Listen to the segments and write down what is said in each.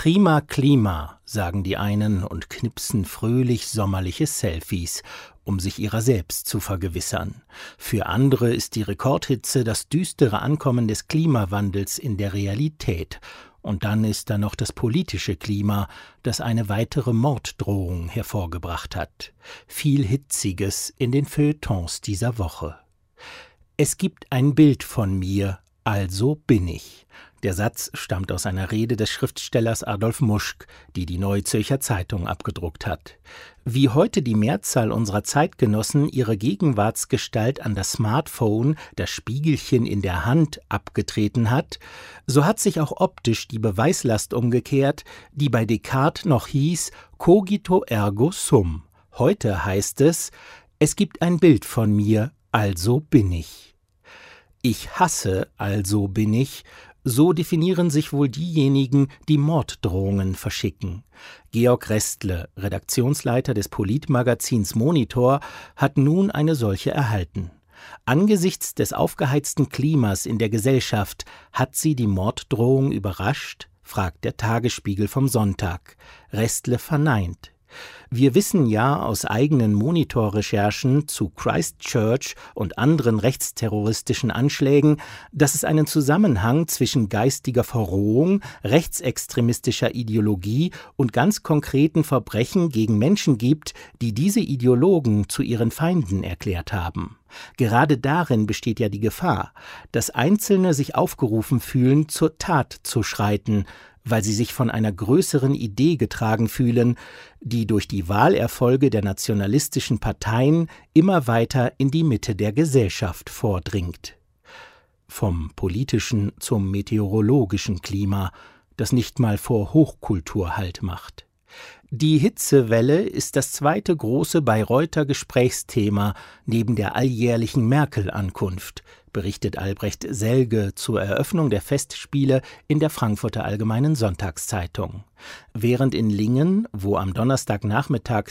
Prima Klima, sagen die einen und knipsen fröhlich sommerliche Selfies, um sich ihrer selbst zu vergewissern. Für andere ist die Rekordhitze das düstere Ankommen des Klimawandels in der Realität. Und dann ist da noch das politische Klima, das eine weitere Morddrohung hervorgebracht hat. Viel Hitziges in den Feuilletons dieser Woche. Es gibt ein Bild von mir, also bin ich. Der Satz stammt aus einer Rede des Schriftstellers Adolf Muschk, die die Neue Zürcher Zeitung abgedruckt hat. Wie heute die Mehrzahl unserer Zeitgenossen ihre Gegenwartsgestalt an das Smartphone, das Spiegelchen in der Hand, abgetreten hat, so hat sich auch optisch die Beweislast umgekehrt, die bei Descartes noch hieß cogito ergo sum. Heute heißt es, es gibt ein Bild von mir, also bin ich. Ich hasse, also bin ich. So definieren sich wohl diejenigen, die Morddrohungen verschicken. Georg Restle, Redaktionsleiter des Politmagazins Monitor, hat nun eine solche erhalten. Angesichts des aufgeheizten Klimas in der Gesellschaft hat sie die Morddrohung überrascht, fragt der Tagesspiegel vom Sonntag. Restle verneint. Wir wissen ja aus eigenen Monitorrecherchen zu Christchurch und anderen rechtsterroristischen Anschlägen, dass es einen Zusammenhang zwischen geistiger Verrohung, rechtsextremistischer Ideologie und ganz konkreten Verbrechen gegen Menschen gibt, die diese Ideologen zu ihren Feinden erklärt haben. Gerade darin besteht ja die Gefahr, dass Einzelne sich aufgerufen fühlen, zur Tat zu schreiten, weil sie sich von einer größeren Idee getragen fühlen, die durch die Wahlerfolge der nationalistischen Parteien immer weiter in die Mitte der Gesellschaft vordringt. Vom politischen zum meteorologischen Klima, das nicht mal vor Hochkultur Halt macht. Die Hitzewelle ist das zweite große Bayreuther Gesprächsthema neben der alljährlichen Merkel-Ankunft, berichtet Albrecht Selge zur Eröffnung der Festspiele in der Frankfurter Allgemeinen Sonntagszeitung. Während in Lingen, wo am Donnerstagnachmittag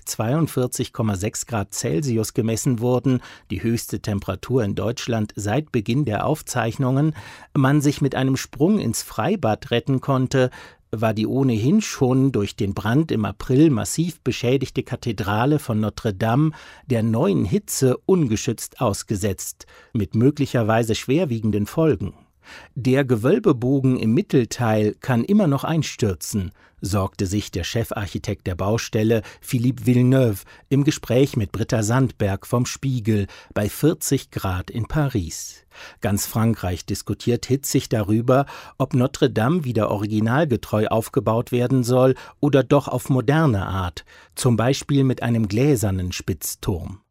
42,6 Grad Celsius gemessen wurden, die höchste Temperatur in Deutschland seit Beginn der Aufzeichnungen, man sich mit einem Sprung ins Freibad retten konnte, war die ohnehin schon durch den Brand im April massiv beschädigte Kathedrale von Notre Dame der neuen Hitze ungeschützt ausgesetzt, mit möglicherweise schwerwiegenden Folgen. Der Gewölbebogen im Mittelteil kann immer noch einstürzen, sorgte sich der Chefarchitekt der Baustelle, Philippe Villeneuve, im Gespräch mit Britta Sandberg vom Spiegel bei 40 Grad in Paris. Ganz Frankreich diskutiert hitzig darüber, ob Notre Dame wieder originalgetreu aufgebaut werden soll oder doch auf moderne Art, zum Beispiel mit einem gläsernen Spitzturm.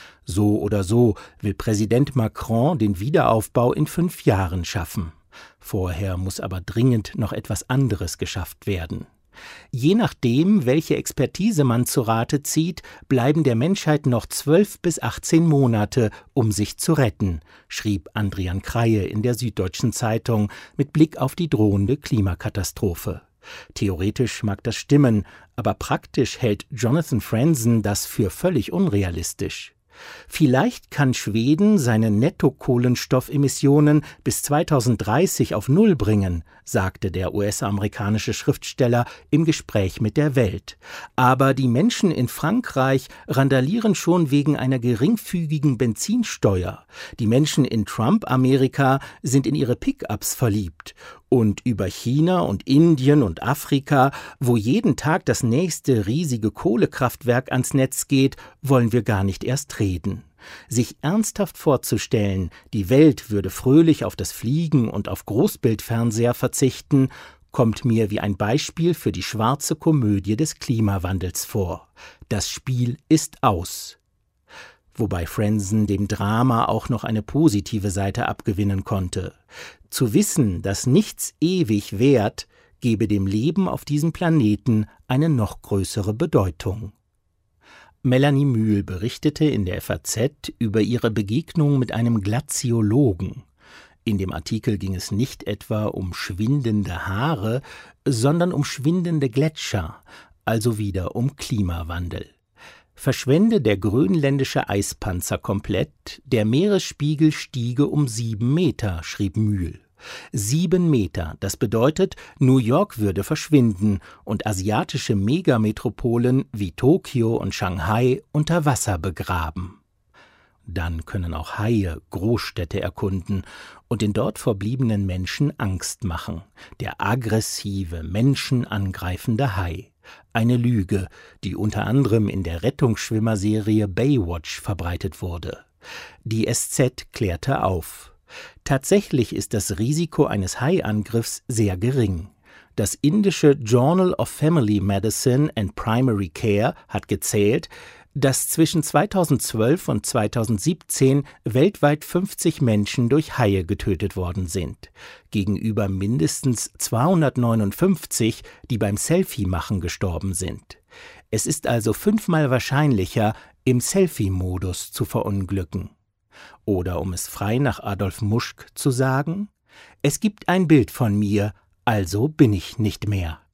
So oder so will Präsident Macron den Wiederaufbau in 5 Jahren schaffen. Vorher muss aber dringend noch etwas anderes geschafft werden. Je nachdem, welche Expertise man zu Rate zieht, bleiben der Menschheit noch 12 bis 18 Monate, um sich zu retten, schrieb Andrian Kreie in der Süddeutschen Zeitung mit Blick auf die drohende Klimakatastrophe. Theoretisch mag das stimmen, aber praktisch hält Jonathan Franzen das für völlig unrealistisch. Vielleicht kann Schweden seine Nettokohlenstoffemissionen bis 2030 auf Null bringen, sagte der US-amerikanische Schriftsteller im Gespräch mit der Welt. Aber die Menschen in Frankreich randalieren schon wegen einer geringfügigen Benzinsteuer. Die Menschen in Trump-Amerika sind in ihre Pickups verliebt. Und über China und Indien und Afrika, wo jeden Tag das nächste riesige Kohlekraftwerk ans Netz geht, wollen wir gar nicht erst reden. Sich ernsthaft vorzustellen, die Welt würde fröhlich auf das Fliegen und auf Großbildfernseher verzichten, kommt mir wie ein Beispiel für die schwarze Komödie des Klimawandels vor. Das Spiel ist aus. Wobei Franzen dem Drama auch noch eine positive Seite abgewinnen konnte. Zu wissen, dass nichts ewig währt, gebe dem Leben auf diesem Planeten eine noch größere Bedeutung. Melanie Mühl berichtete in der FAZ über ihre Begegnung mit einem Glaziologen. In dem Artikel ging es nicht etwa um schwindende Haare, sondern um schwindende Gletscher, also wieder um Klimawandel. Verschwände der grönländische Eispanzer komplett, der Meeresspiegel stiege um 7 Meter, schrieb Mühl. 7 Meter, das bedeutet, New York würde verschwinden und asiatische Megametropolen wie Tokio und Shanghai unter Wasser begraben. Dann können auch Haie Großstädte erkunden und den dort verbliebenen Menschen Angst machen. Der aggressive, menschenangreifende Hai. Eine Lüge, die unter anderem in der Rettungsschwimmerserie Baywatch verbreitet wurde. Die SZ klärte auf. Tatsächlich ist das Risiko eines Haiangriffs sehr gering. Das indische Journal of Family Medicine and Primary Care hat gezählt, dass zwischen 2012 und 2017 weltweit 50 Menschen durch Haie getötet worden sind, gegenüber mindestens 259, die beim Selfie-Machen gestorben sind. Es ist also 5-mal wahrscheinlicher, im Selfie-Modus zu verunglücken. Oder um es frei nach Adolf Muschk zu sagen: Es gibt ein Bild von mir, also bin ich nicht mehr.